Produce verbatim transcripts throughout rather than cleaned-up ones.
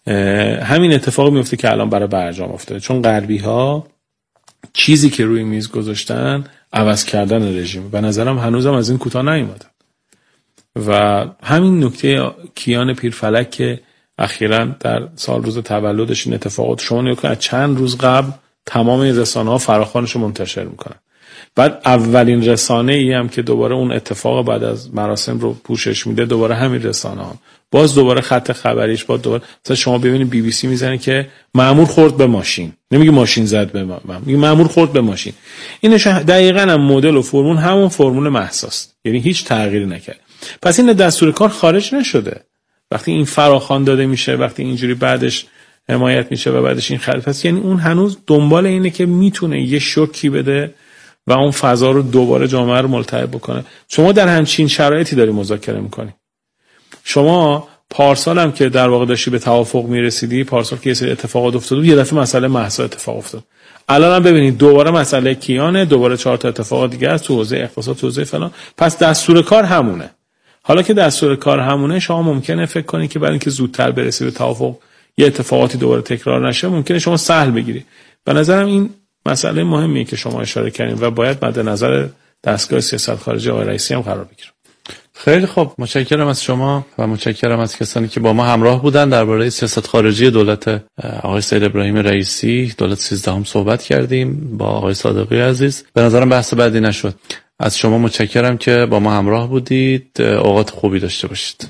همین اتفاق میفته که الان برای برجام افتاده، چون غربی ها چیزی که روی میز گذاشتن عوض کردن رژیم. به نظرم هنوزم از این کوتاه نیومدن و همین نکته کیان پیرفلک که اخیراً در سال روز تولدش این اتفاقات شما نگاه کنید، چند روز قبل تمام این رسانه‌ها فراخوانش رو منتشر میکنن. بعد اولین رسانه ای هم که دوباره اون اتفاق بعد از مراسم رو پوشش میده دوباره همین رسانه ها، باز دوباره خط خبریش با دوباره مثلا شما ببینید بی بی سی میزنه که مأمور خورد به ماشین، نمیگه ماشین زد به ما، میگه مأمور خورد به ماشین. اینش دقیقاً هم مدل و فرمول همون فرمول مهساست، یعنی هیچ تغییری نکرد. پس این دستور کار خارج نشده. وقتی این فراخوان داده میشه، وقتی اینجوری بعدش حمایت میشه و بعدش این خرید، پس یعنی اون هنوز دنبال اینه که میتونه یه شوکی بده و اون فضا رو دوباره جامعه رو ملتهب بکنه. شما در همچین شرایطی داری مذاکره میکنی. شما پارسال هم که در واقع داشتی به توافق میرسیدی، پارسال که یه سری اتفاقات افتاد و یه دفعه مسئله مهسا اتفاق افتاد. الان هم ببینید دوباره مسئله کیانه، دوباره چهار تا اتفاق دیگه است تو حوزه اقتصاد، تو حوزه فلان. پس دستور کار همونه. حالا که دستور کار همونه، شما ممکنه فکر کنید که برای اینکه زودتر برسی به توافق یه اتفاقاتی دوباره تکرار نشه، ممکنه شما سهل بگیری. به نظرم این مسئله مهمیه که شما اشاره کردین و باید مد نظر دستگاه سیاست خارجی آقای رئیسی هم قرار بگیره. خیلی خوب، متشکرم از شما و متشکرم از کسانی که با ما همراه بودن. درباره سیاست خارجی دولت آقای سید ابراهیم رئیسی، دولت سیزدهم صحبت کردیم با آقای صادقی عزیز. به نظرم بحث بعدی نشد. از شما متشکرم که با ما همراه بودید. اوقات خوبی داشته باشید.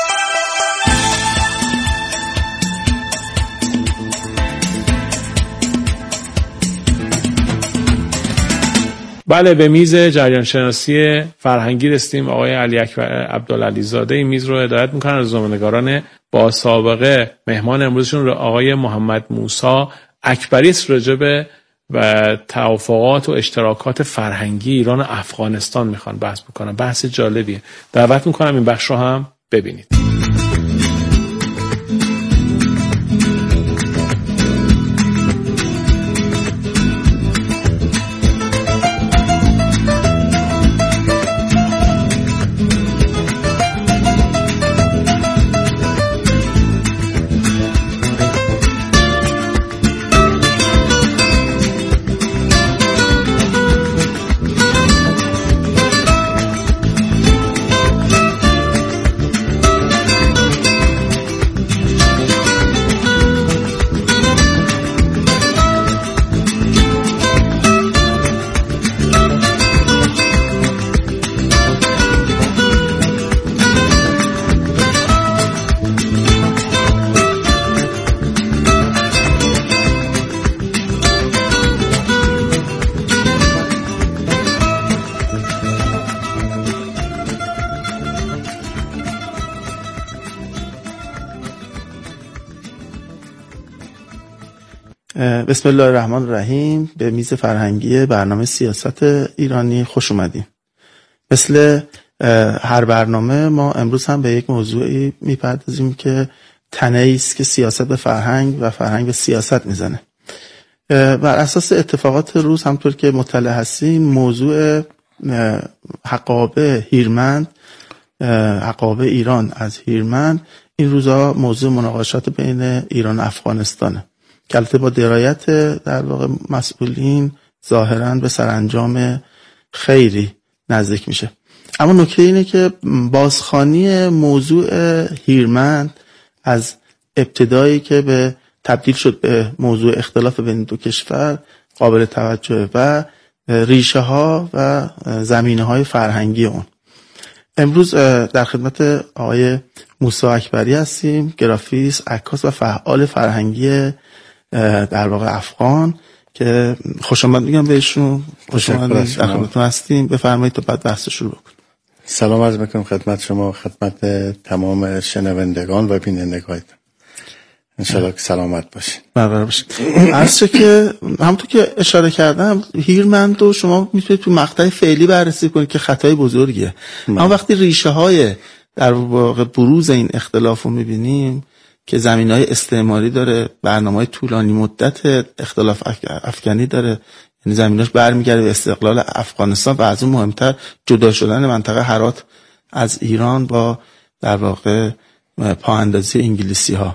بله، به میز جریان شناسی فرهنگی رسیدیم. آقای علی اکبر عبدالعلی زاده این میز رو هدایت میکنن. روزنامه‌نگاران با سابقه مهمان امروزشون رو آقای محمد موسی اکبری است، راجع به و توافقات و اشتراکات فرهنگی ایران و افغانستان میخوان بحث بکنن. بحث جالبیه. دعوت میکنم این بخش رو هم ببینید. بسم الله الرحمن الرحیم. به میز فرهنگی برنامه سیاست ایرانی خوش اومدیم. مثل هر برنامه ما امروز هم به یک موضوعی میپردازیم که تنه‌ای است که سیاست به فرهنگ و فرهنگ به سیاست میزنه. بر اساس اتفاقات روز همطور که مطلع هستیم، موضوع حقابه هیرمند، حقابه ایران از هیرمند، این روزها موضوع مناقشات بین ایران و افغانستانه که البته با درایت در واقع مسئولین ظاهراً به سرانجام خیری نزدیک میشه. اما نکته اینه که بازخوانی موضوع هیرمند از ابتدایی که به تبدیل شد به موضوع اختلاف بین دو کشور قابل توجه و ریشه ها و زمینه های فرهنگی اون. امروز در خدمت آقای موسی اکبری هستیم، گرافیست، عکاس و فعال فرهنگی در واقع افغان، که خوش آمد میگم بهشون. خوش آمدید، در خدمتتون هستیم. بفرمایید تا بعد بحث شروع بکنیم. سلام عرض میکنم خدمت شما، خدمت تمام شنوندگان و بینندگان. انشالله که سلامت باشین. برقرار باشین. عرض که همونطور که اشاره کردم، هیرمند رو شما میتونید تو مقطع فعلی بررسی کنید که خطای بزرگیه. اما وقتی ریشه های در واقع بروز این اختلاف رو میبینیم که زمینهای استعماری داره، برنامه‌های طولانی مدت اختلاف افغانی داره، یعنی زمیناش برمیگرده به استقلال افغانستان و از اون مهمتر جدا شدن منطقه هرات از ایران با در واقع پااندازی انگلیسی ها.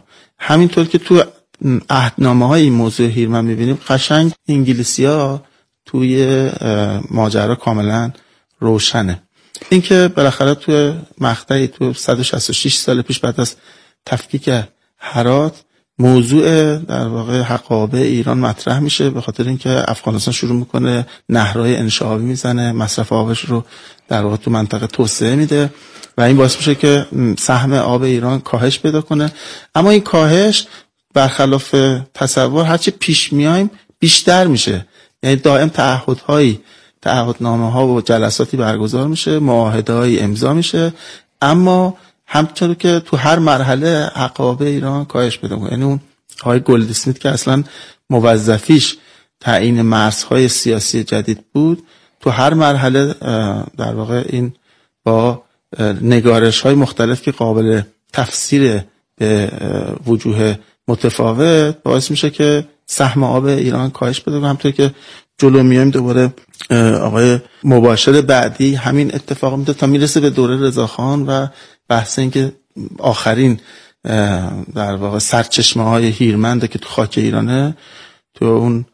همینطور که تو عهدنامه های این موضوع هیرمن میبینیم قشنگ انگلیسی ها توی ماجرا کاملا روشنه. اینکه بالاخره توی مقطعی تو صد و شصت و شش سال پیش بعد از تفکیک هرات موضوع در واقع حقابه ایران مطرح میشه، به خاطر اینکه افغانستان شروع میکنه نهرهای انشعابی میزنه، مصرف آبش رو در واقع تو منطقه توسعه میده و این باعث میشه که سهم آب ایران کاهش پیدا کنه. اما این کاهش برخلاف تصور هرچی پیش میایم بیشتر میشه، یعنی دائم تعهدهایی تعهدنامه ها و جلساتی برگزار میشه، معاهده‌ای امضا میشه، اما همچنان که تو هر مرحله حقابه ایران کاهش پیدا کنه. یعنی اون آقای گلدسمیت که اصلا موظفیش تعیین مرزهای سیاسی جدید بود، تو هر مرحله در واقع این با نگارش های مختلف که قابل تفسیر به وجوه متفاوت باعث میشه که سهم آب ایران کاهش پیدا کنه. همونطور که جلو میایم دوباره آقای مباشر بعدی همین اتفاق میفته تا میرسه به دوره رضاخان و بحث این که آخرین در واقع سرچشمه های هیرمنده که تو خاک ایرانه، تو اون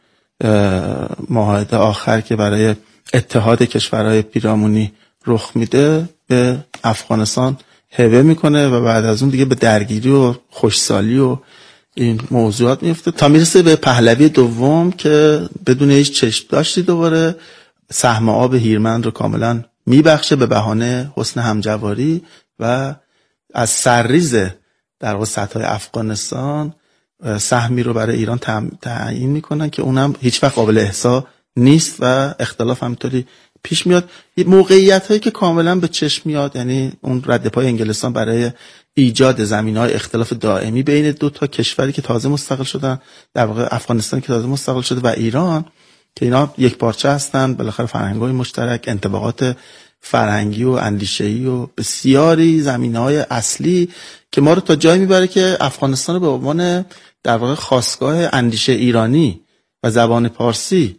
معاهده آخر که برای اتحاد کشورهای پیرامونی رخ میده به افغانستان هبه میکنه و بعد از اون دیگه به درگیری و خوشسالی و این موضوعات میفته تا میرسه به پهلوی دوم که بدون هیچ چشم داشتی دوباره سهم آب هیرمند رو کاملا میبخشه به بهانه حسن همجواری و از سرریز در واقع سطح افغانستان سهمی رو برای ایران تعیین میکنن که اونم هیچ وقت قابل احصا نیست و اختلاف همینطوری پیش میاد. موقعیت هایی که کاملا به چشم میاد، یعنی اون رد پای انگلستان برای ایجاد زمینه‌های اختلاف دائمی بین دو تا کشوری که تازه مستقل شدن، در واقع افغانستان که تازه مستقل شده و ایران که اینا یک پارچه هستن، بالاخره فرهنگ‌های مشترک، انطباقات فرهنگی و اندیشه‌ای و بسیاری زمینه‌های اصلی که ما رو تا جایی میبره که افغانستان رو به عنوان در واقع خاستگاه اندیشه ایرانی و زبان پارسی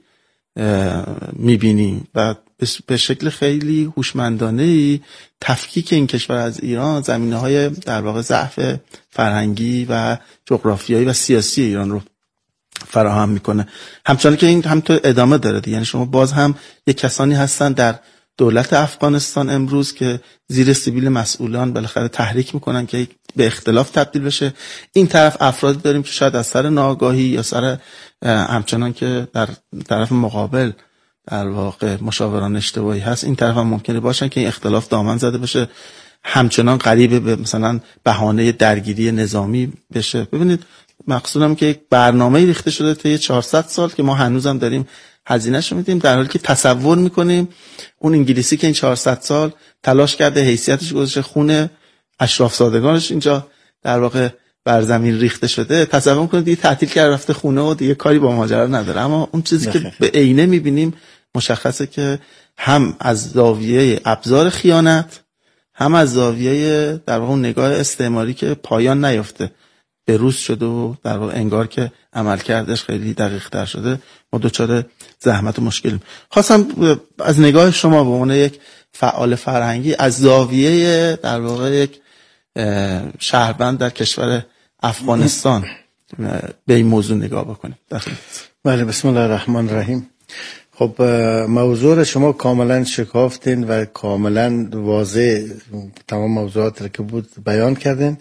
میبینیم و به شکل خیلی هوشمندانه‌ای تفکیک این کشور از ایران زمینه‌های در واقع ضعف فرهنگی و جغرافیایی و سیاسی ایران رو فراهم میکنه. همچنان که این همینطور ادامه داره، یعنی شما باز هم یک کسانی هستن در دولت افغانستان امروز که زیر سبیل مسئولان بالاخره تحریک میکنن که به اختلاف تبدیل بشه. این طرف افرادی داریم که شاید از سر ناآگاهی یا سر همچنان که در طرف مقابل در واقع مشاوران اشتباهی هست، این طرف هم ممکنه باشن که این اختلاف دامن زده بشه، همچنان قریب به مثلا بهانه درگیری نظامی بشه. ببینید مقصودم که یک برنامه ریخته شده تا چهارصد سال که ما هنوزم داریم هزینه‌شو میدیم، در حالی که تصور میکنیم اون انگلیسی که این چهارصد سال تلاش کرده حیثیتش گذاشته، خون اشراف زادگانش اینجا در واقع بر زمین ریخته شده، تصور میکنید دیگه تعطیل کرده رفته خونه و دیگه کاری با ماجرا نداره. اما اون چیزی که به عینه میبینیم مشخصه که هم از زاویه ابزار خیانت، هم از زاویه در واقع نگاه استعماری که پایان نیافته به روز شده و در واقع انگار که عملکردش خیلی دقیق تر شده، ما دچار زحمت و مشکلیم. خواستم از نگاه شما به عنوان یک فعال فرهنگی از زاویه در واقع یک شهروند در کشور افغانستان به این موضوع نگاه بکنیم. بله، بسم الله الرحمن الرحیم. خب موضوع شما کاملا شکافتین و کاملا واضح تمام موضوعات رو که بود بیان کردین.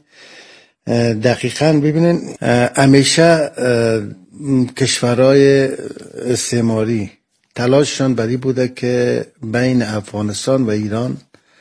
دقیقاً ببینین همیشه کشورهای استعماری تلاششان بری بوده که بین افغانستان و ایران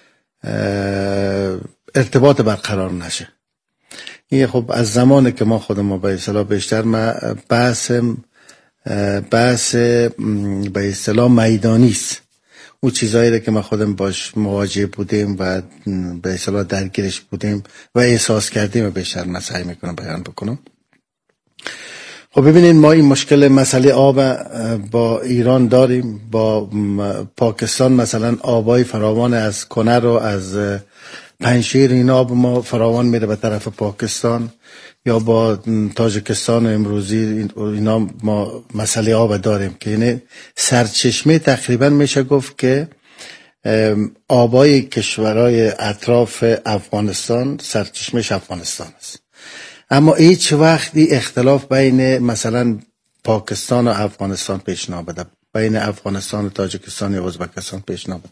ارتباط برقرار نشه. این خب از زمانی که ما خودمون به اصطلاح بیشتر ما بحث بحث به اصطلاح میدانی است، اون چیزایی که ما خودم باش مواجه بودیم و به اصطلاح درگیرش بودیم و احساس کردیم و بیشتر من سعی میکنم بیان بکنم. خب ببینید ما این مشکل مسئله آب با ایران داریم، با پاکستان مثلا آبای فراوان از کنر و از پنشیر این آب ما فراوان میره به طرف پاکستان، یا با تاجیکستان و امروزی اینا ما مسئله آب داریم که یعنی سرچشمه تقریبا میشه گفت که آبای کشورهای اطراف افغانستان سرچشمهش افغانستان است. اما هیچ وقتی اختلاف بین مثلا پاکستان و افغانستان پیش نامده، بین افغانستان و تاجیکستان یا ازبکستان پیش نامده.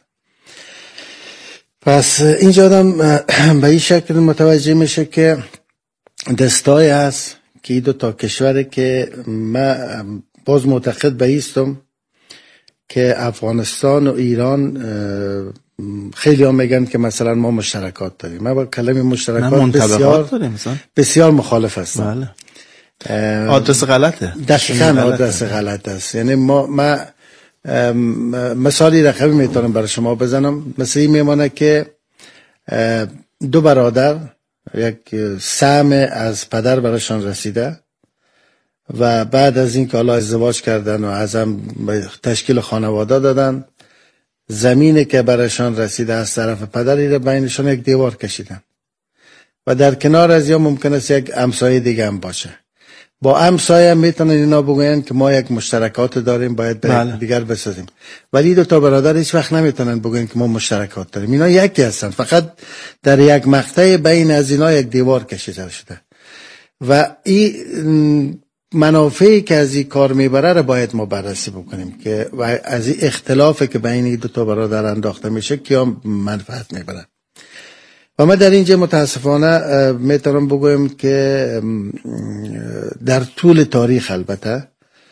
پس اینجا آدم به این شکل متوجه میشه که دستای هست که این دو تا کشوره که من باز معتقد به ایستم که افغانستان و ایران خیلی هم میگن که مثلا ما مشترکات داریم. من با کلمه مشترکات بسیار بسیار مخالف هستم. بله. آدرس غلطه. دقیقاً آدرس غلط است. یعنی ما ما مثالی رقمی میتونم برای شما بزنم. مثل این میمونه که دو برادر یک سهم از پدر براشان رسیده و بعد از این که حالا ازدواج کردن و ازم تشکیل خانواده دادن، زمینی که براشان رسیده از طرف پدری رو بینشان یک دیوار کشیدن و در کنار از یا ممکن است یک همسایه دیگه هم باشه. با همسایه میتونن اینا بگوین که ما یک مشترکات داریم، باید به بله. دیگر بسازیم، ولی دو تا برادر هیچ وقت نمیتونن بگوین که ما مشترکات داریم. اینا یکی هستن، فقط در یک مقطع بین از اینا یک دیوار کشیده شده و این منافعی که از این کار میبره رو باید ما بررسی بکنیم که و از این اختلافی که بین این دو تا برادر انداخته میشه کیا منفعت میبرن. و ما در اینجا متاسفانه میتونم بگویم که در طول تاریخ البته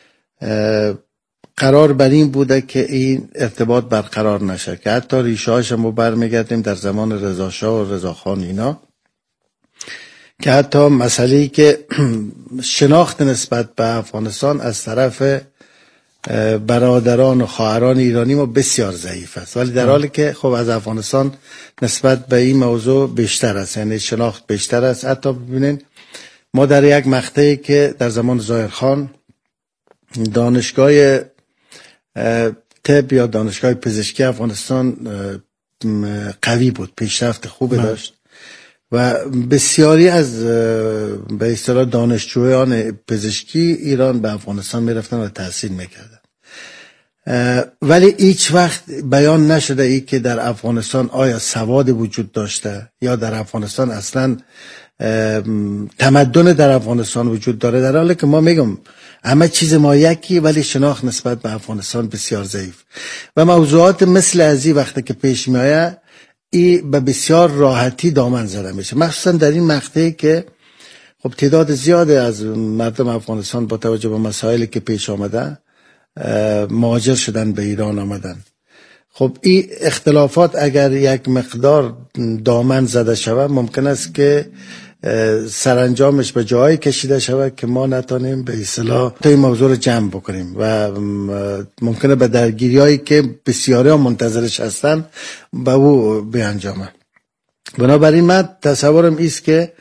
قرار بر این بوده که این ارتباط برقرار نشه، که حتی ریشه هاش ما برمیگردیم در زمان رضا شاه و رضا خان اینا، که حتی مسئله‌ای که شناخت نسبت به افغانستان از طرف برادران و خواهران ایرانی ما بسیار ضعیف است، ولی در حالی که خب از افغانستان نسبت به این موضوع بیشتر است، یعنی شناخت بیشتر است. حتی ببینین ما در یک مقطعی که در زمان ظاهرخان دانشگاه طب یا دانشگاه پزشکی افغانستان قوی بود، پیشرفت خوب داشت و بسیاری از به اصطلاح دانشجویان پزشکی ایران به افغانستان میرفتن و تحصیل میکردن، ولی هیچ وقت بیان نشده ای که در افغانستان آیا سواد وجود داشته یا در افغانستان اصلا تمدن در افغانستان وجود داره، در حالی که ما میگم همه چیز ما یکی ولی شناخت نسبت به افغانستان بسیار ضعیف و موضوعات مثل از این وقتی که پیش میآید این به بسیار راحتی دامن زده میشه، مخصوصا در این مقطعی که خب تعداد زیاده از مردم افغانستان با توجه به مسائلی که پیش آمده مهاجر شدن به ایران آمدن. خب این اختلافات اگر یک مقدار دامن زده شود ممکن است که سرانجامش به جایی کشیده شود که ما نتونیم به اصطلاح تا این موضوع رو جمع بکنیم و ممکنه به درگیریایی که بسیاری ها منتظرش هستن به او بیانجامه. بنابراین من تصورم ایست که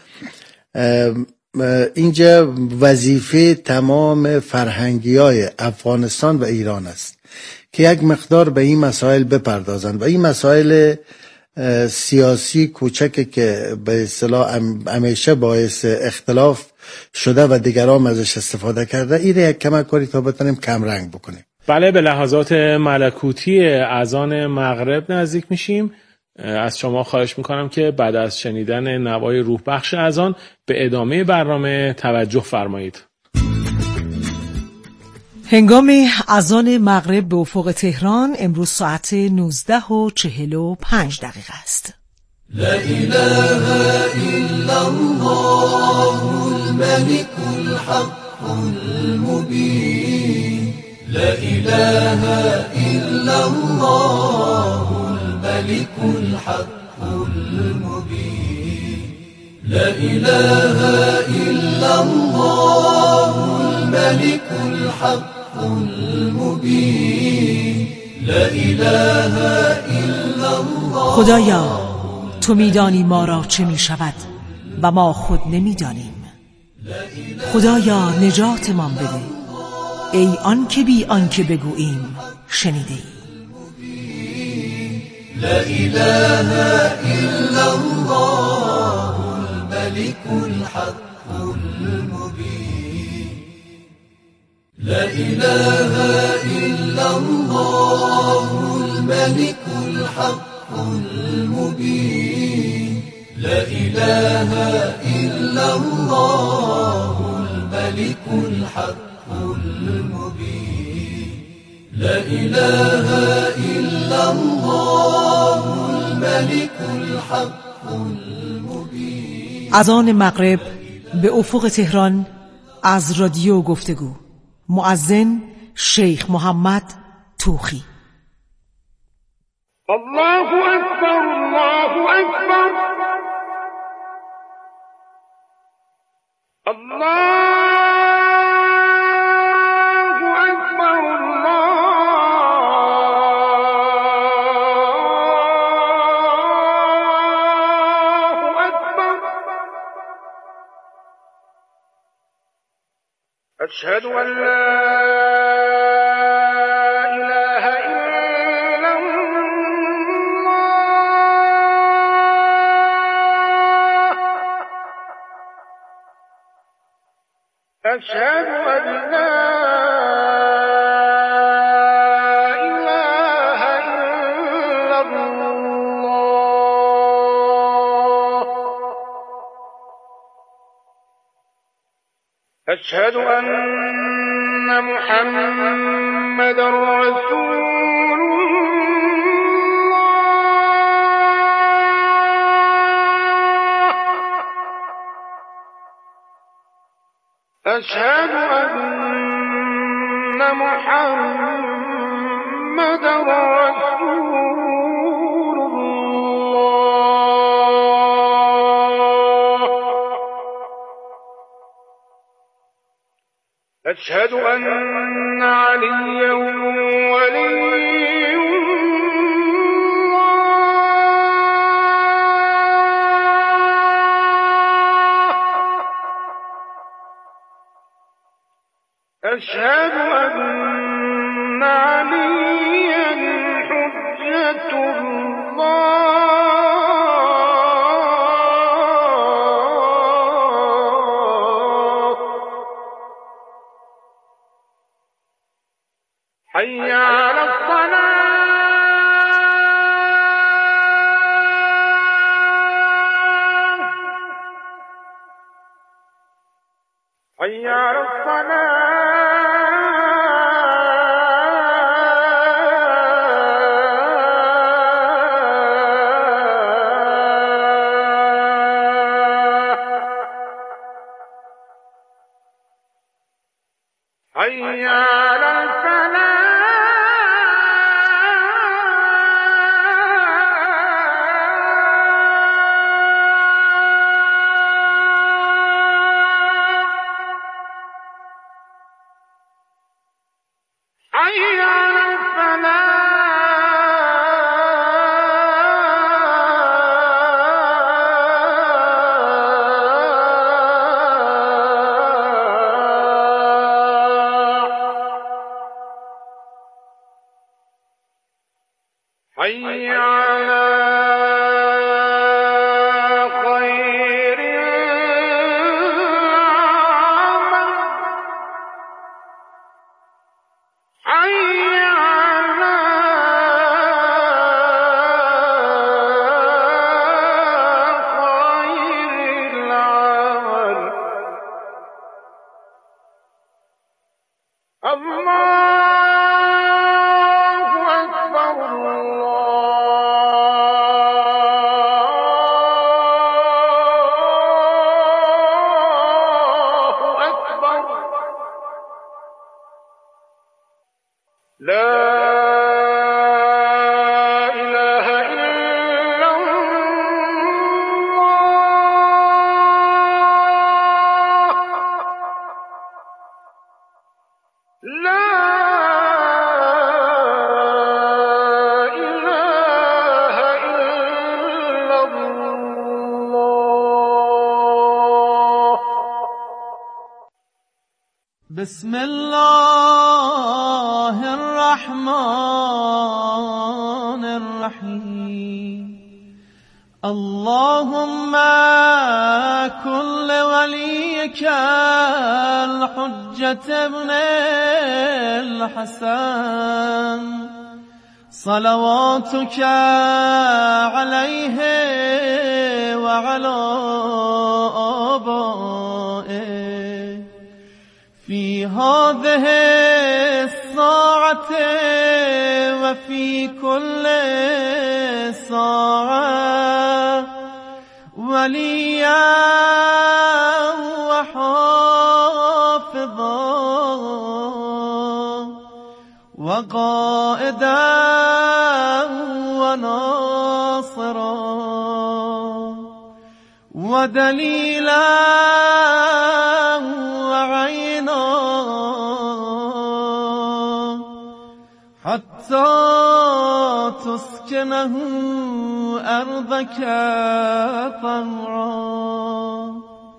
اینجا وظیفه تمام فرهنگی های افغانستان و ایران است که یک مقدار به این مسائل بپردازند و این مسائل سیاسی کوچکی که به اصطلاح همیشه باعث اختلاف شده و دیگران ازش استفاده کرده این یک کمک کنید تا بتونیم کم رنگ بکنیم. بله، به لحظات ملکوتی اذان مغرب نزدیک میشیم. از شما خواهش میکنم که بعد از شنیدن نوای روح بخش اذان به ادامه برنامه توجه فرمایید. هنگام اذان مغرب به افق تهران امروز ساعت نوزده و چهل و پنج دقیقه است. لا اله الا الله الملك الحق المبين لا اله الا الله الملك الحق المبين لا اله الا الله الملك الحق المبين لا اله الا الله. خدایا تو میدانی ما را چه می شود و ما خود نمیدانیم. خدایا نجاتمان بده، ای آن که بی آن که بگوییم شنیده ای. لا اله الا الله الملك الحق المبين لا اله الا الله الملك الحق المبين لا إله إلا الله الملك الحق المبين لا إله إلا الله الملك الحق المبين. از آن مغرب به افق تهران از رادیو گفتگو، مؤذن شیخ محمد توخی. الله أكبر الله أكبر الله أكبر الله أكبر أشهد أن لا إله إلا الله أشهد أن لا إله إلا الله أشهد أن محمدا رسول الله أشهد أن محمدا رسول الله أشهد أن عليا ولي الله أشهد أن عليا حجة الله حي على الصلاة حي على الصلاة حي على الفلاح حي على الفلاح حي على خير العمل حي على خير العمل الله أكبر الله أكبر لا إله إلا الله لا إله إلا الله. بسم الله الرحمن الرحيم. اللهم كن لوليك الحجة ابن الحسن صلواتك عليه وعلى آبائه في هذه الساعة وفي كل ساعة وليا وحافظا وقائدا وناصرا ودليلا وعينا حتى تسكنه أرضك طوعا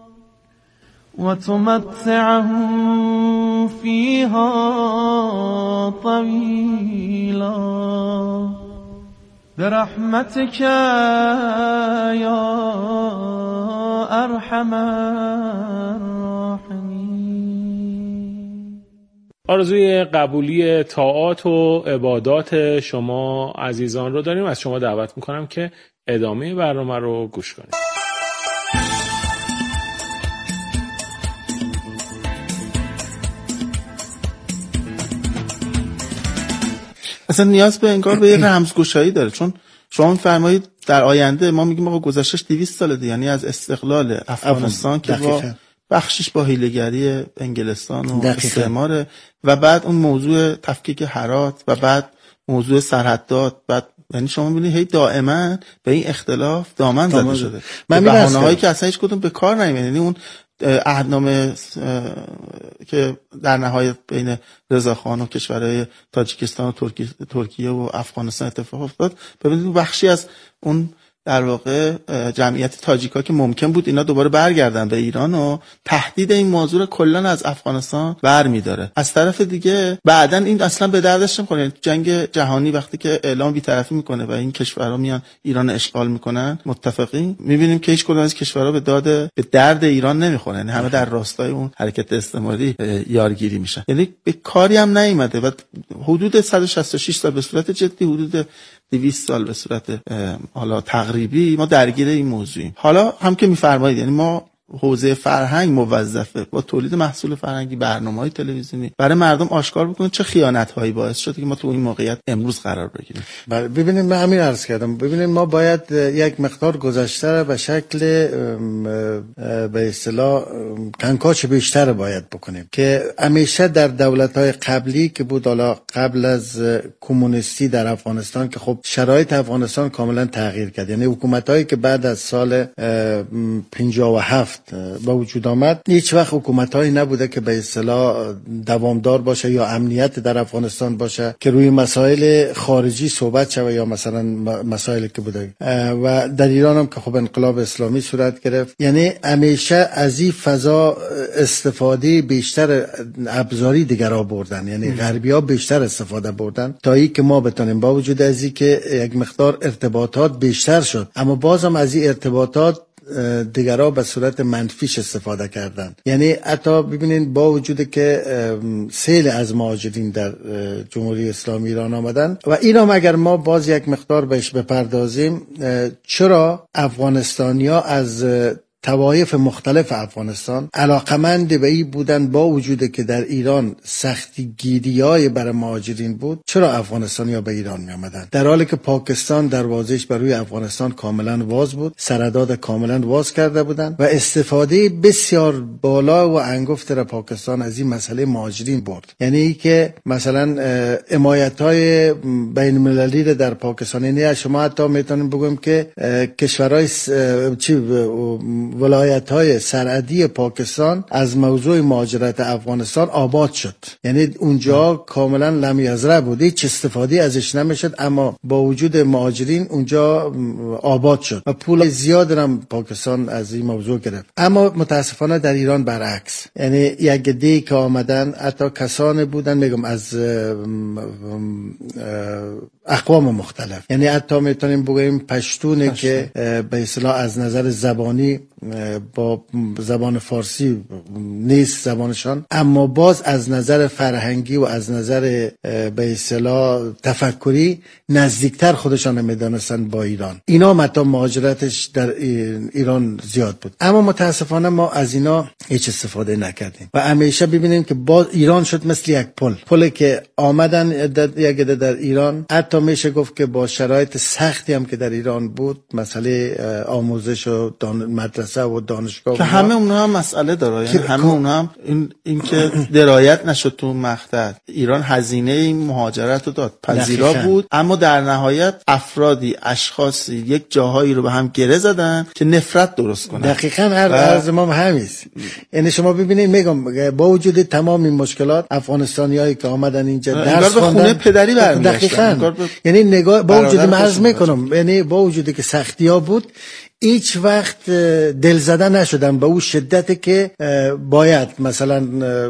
وتمتعهم فيها طويلا برحمتك يا أرحم الراحمين. آرزوی قبولی طاعات و عبادات شما عزیزان رو داریم. از شما دعوت میکنم که ادامه برنامه رو گوش کنید. اصلا نیاز به انگار به یه رمزگشایی داره، چون شما می‌فرمایید در آینده ما میگیم آقا گذشتهش دویست ساله دیگه، یعنی از استقلال افغانستان که با بخشش با حیله‌گری انگلستان و استعمار و بعد اون موضوع تفکیک هرات و بعد موضوع سرحدات، بعد یعنی شما می‌بینید هی دائما به این اختلاف دامن زده شده. بهانه‌هایی که اصلا هیچ کدوم به کار نمیاد. یعنی اون عهدنامه که در نهایت بین رضاخان و کشورهای تاجیکستان و ترکی، ترکیه و افغانستان اتفاق افتاد، ببینید بخشی از اون در واقع جمعیت تاجیکا که ممکن بود اینا دوباره برگردن به ایران و تهدید این موضوع رو کلا از افغانستان برمی‌داره. از طرف دیگه بعداً این اصلا به دردش نمی‌خوره. جنگ جهانی وقتی که اعلام بی‌طرفی میکنه و این کشورها میان ایران اشغال میکنن، متفقین، می‌بینیم که هیچ کدوم از کشورها به داد به درد ایران نمیخوره، یعنی همه در راستای اون حرکت استعماری یارگیری میشن. یعنی به کاری هم نیومده و حدود صد و شصت و شش سال به صورت جدی، حدود دویست سال به صورت حالا تقریبی ما درگیر این موضوعیم. حالا هم که میفرمایید یعنی ما حوزه فرهنگ موظفه با تولید محصول فرهنگی، برنامه‌های تلویزیونی برای مردم آشکار بکنه چه خیانت‌هایی باعث شده که ما تو این موقعیت امروز قرار بگیریم. بله ببینید، من همین عرض کردم، ببینید ما باید یک مقدار گذشته را به شکل به اصطلاح کنکاش بیشتر باید بکنیم که همیشه در دولت‌های قبلی که بود، حالا قبل از کمونیستی در افغانستان که خب شرایط افغانستان کاملا تغییر کرد، یعنی حکومت‌هایی که بعد از سال پنجاه و هفت با وجود آمد هیچ وقت حکومت‌هایی نبوده که به اصطلاح دوامدار باشه یا امنیت در افغانستان باشه که روی مسائل خارجی صحبت شود یا مثلا مسائلی که بوده. و در ایران هم که خب انقلاب اسلامی صورت گرفت، یعنی همیشه از این فضا استفاده بیشتر ابزاری دیگر آوردن، یعنی غربی‌ها بیشتر استفاده بردن تا ای که ما بتونیم با وجود از این که یک مقدار ارتباطات بیشتر شد، اما بازم از این ارتباطات دیگرها به صورت منفیش استفاده کردن. یعنی حتی ببینید با وجود که سیل از مهاجرین در جمهوری اسلامی ایران آمدن و اینا، اگر ما باز یک مقدار بهش بپردازیم، چرا افغانستانیا از طوایف مختلف افغانستان علاقمند به این بودن با وجود که در ایران سختی گیریای برای مهاجرین بود، چرا افغانستانی‌ها به ایران می آمدن در حالی که پاکستان دروازه‌اش بر روی افغانستان کاملا واز بود، سرحدات کاملا واز کرده بودند و استفاده بسیار بالا و انگفت را پاکستان از این مسئله مهاجرین برد. یعنی که مثلا حمایت‌های بین‌المللی را در پاکستان، یعنی شما حتی میتونید بگم که کشورهای چی ولایت‌های سرحدی پاکستان از موضوع مهاجرت افغانستان آباد شد، یعنی اونجا کاملا لمیزره بود، هیچ استفاده ازش نمیشد، اما با وجود مهاجرین اونجا آباد شد و پول زیاد هم پاکستان از این موضوع گرفت. اما متاسفانه در ایران برعکس، یعنی یک دی که آمدن حتی کسانی بودن، میگم از اقوام مختلف. یعنی حتی میتونیم بگیم پشتونه پشتون. که به اصطلاح از نظر زبانی با زبان فارسی نیست زبانشان، اما باز از نظر فرهنگی و از نظر به اصطلاح تفکری نزدیکتر خودشان میدانستن با ایران. اینا متا مهاجرتش در ایران زیاد بود، اما متاسفانه ما از اینا هیچ استفاده نکردیم و همیشه ببینیم که باز ایران شد مثل یک پل پلی که آمدن یک در, در ایران. حتی میشه گفت که با شرایط سختی هم که در ایران بود، مسئله آموزش و مدرسه و دانشگاه که همه اونها هم مسئله داره، یعنی همه اونها هم این این که درایت نشد تو مقطع ایران هزینه این مهاجرت رو داد، پذیرا بود، اما در نهایت افرادی اشخاصی یک جاهایی رو به هم گره زدن که نفرت درست کنن. دقیقاً هر از ما همیست. یعنی شما ببینید میگم با وجود تمام این مشکلات افغانستانیایی که آمدن اینجا درس خواندن، خونه پدری برمیگشتن. دقیقاً یعنی نگاه با وجود مرز میکنم، یعنی با وجودی که سختی‌ها بود هیچ وقت دل زده نشدن به اون شدتی که باید. مثلا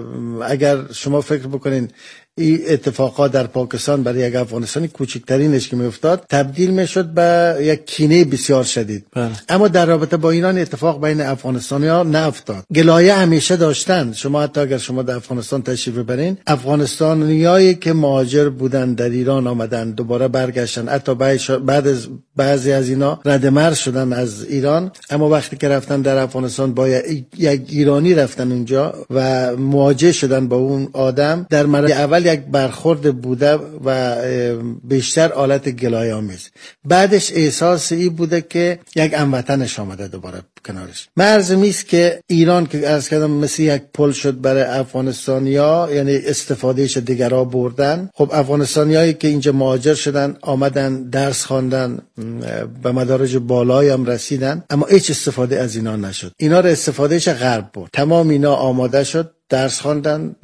اگر شما فکر بکنین این اتفاقات در پاکستان برای یک افغانستانی کوچکترینش که میافتاد تبدیل میشد به یک کینه بسیار شدید. بله. اما در رابطه با ایران اتفاق بین افغانستانی‌ها نیفتاد. گلایه همیشه داشتن. شما حتی اگر شما در افغانستان تشریف ببرین، افغانستانیایی که مهاجر بودن در ایران آمدن دوباره برگشتن، حتی بعد از بعضی از اینا ردمر شدن از ایران، اما وقتی که رفتن در افغانستان با یک ایرانی رفتن اونجا و مواجه شدن با اون آدم، در مرحله اول یک برخورد بوده و بیشتر حالت گلایه‌آمیز، بعدش احساس ای بوده که یک هموطنش آمده دوباره کنارش. مرزمی است که ایران که عرض کردم مثل یک پل شد برای افغانستانیا، یعنی استفادهش دیگرها بردن. خب افغانستانیایی که اینجا مهاجر شدن آمدن درس خواندن، به مدارج بالایی هم رسیدن، اما هیچ استفاده از اینا نشد. اینا رو استفادهش غرب برد. تمام اینا آماده شد، درس خواندن،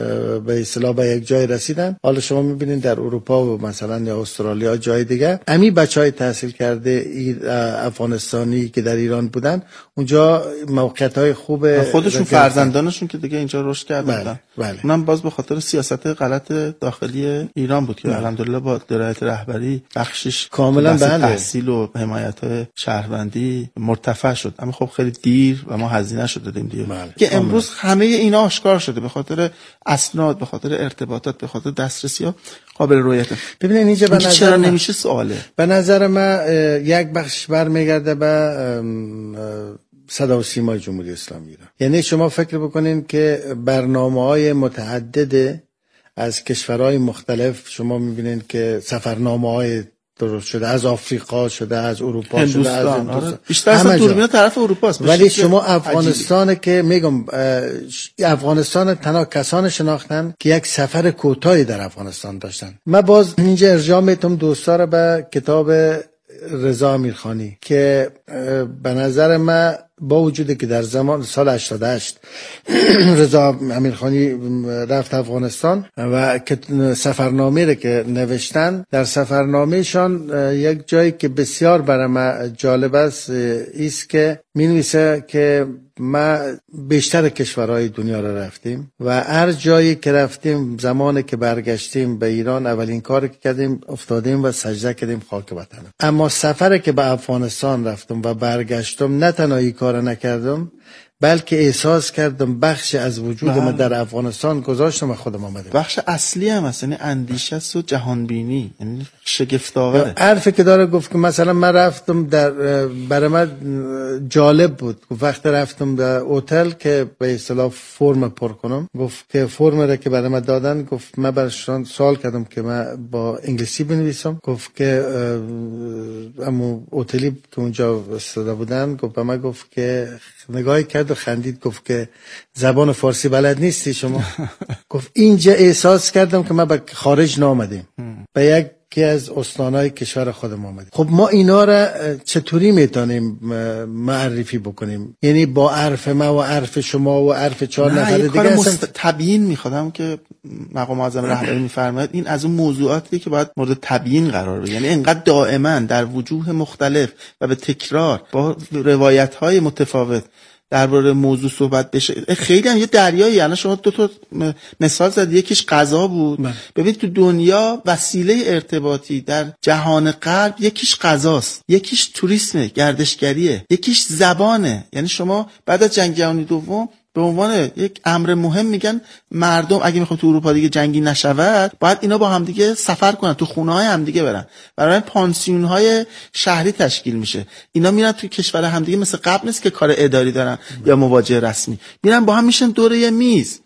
به اصطلاح به یک جای رسیدن. حالا شما میبینید در اروپا و مثلا یا استرالیا جای دیگه امی بچهای تحصیل کرده افغانستانی که در ایران بودن اونجا موقعیت‌های خوب خودشون فرزندانشون که دیگه اینجا رشد کردن. بله. بله. اونم باز به خاطر سیاست غلط داخلی ایران بود که بله. الحمدلله با درایت رهبری بخشش کاملا بله. تحصیل و حمایت شهروندی مرتفع شد، اما خب خیلی دیر و ما هزینه شد دادیم دیگه. بله. که امروز همه اینا آشکار شده به خاطر اسناد، به خاطر ارتباطات، به خاطر دسترسی‌ها قابل رؤیت. ببینید اینجا به نظر چرا نمیشه سواله. به نظر من یک بخش برمیگرده به صدا و سیمای جمهوری اسلامی ایران. یعنی شما فکر بکنین که برنامه‌های متعدد از کشورهای مختلف شما می‌بینین که سفرنامه‌های درست شده، از آفریقا شده، از اروپا شده، از هندوستان. آره. بیشتر از دوربین طرف اروپا است. ولی شما افغانستان که میگم افغانستان تنها کسان شناختن که یک سفر کوتاهی در افغانستان داشتن. من باز اینجا ارجاع میتونم دوستا رو به کتاب رضا امیرخانی که به نظر من با وجودی که در زمان سال هشتاد و هشت رضا امیرخانی رفت افغانستان و سفرنامه رو که نوشتن، در سفرنامهشان یک جایی که بسیار برای من جالب است ایست که می نویسه که ما بیشتر کشورهای دنیا رو رفتیم و هر جایی که رفتیم زمانی که برگشتیم به ایران اولین کاری که کردیم افتادیم و سجده کردیم خاک وطنم. اما سفری که به افغانستان رفتم و برگشتم نه تنها این کار نکردم، بلکه احساس کردم بخش از وجود من در افغانستان گذاشتم و خودم آمدم. بخش اصلی هم است، یعنی اندیشه است و جهانبینی، یعنی شگفت‌آوره. حرفی که داره گفت که مثلا من رفتم در برای من جالب بود وقتی رفتم در هتل که به اصطلاح فرم پر کنم، گفت که فرم را که برای من دادن، گفت من براشون سوال کردم که من با انگلیسی بنویسم، گفت که اما هتلی که اونجا استاده بودن گفت به من، گفت که نگاهی کرد و خندید، گفت که زبان فارسی بلد نیستی شما؟ گفت اینجا احساس کردم که ما به خارج نامدیم، به یک که از استانهای کشور خودم آمدیم. خب ما اینا را چطوری میتونیم معرفی بکنیم؟ یعنی با عرف ما و عرف شما و عرف چهار نفر دیگه اصلا مست... تبیین میخوادم که مقام معظم رهبری میفرماید این از اون موضوعاتی که باید مورد تبیین قرار بگیره، یعنی انقدر دائما در وجوه مختلف و به تکرار با روایت‌های متفاوت درباره موضوع صحبت بشه خیلی هم یه دریایی. الان شما دو تا مثال زد، یکیش غذا بود. من. ببین تو دنیا وسیله ارتباطی در جهان غرب یکیش غذاست، یکیش توریسمه، گردشگریه، یکیش زبانه. یعنی شما بعد از جنگ جهانی دوم به عنوان یک امر مهم میگن مردم اگه میخواد تو اروپا دیگه جنگی نشود باید اینا با هم دیگه سفر کنن، تو خونه‌های هم دیگه برن. برای پانسیون‌های شهری تشکیل میشه. اینا میرن تو کشور هم دیگه، مثل قبل نیست که کار اداری دارن یا مواجهه رسمی، میرن با هم میشن دور یه میز.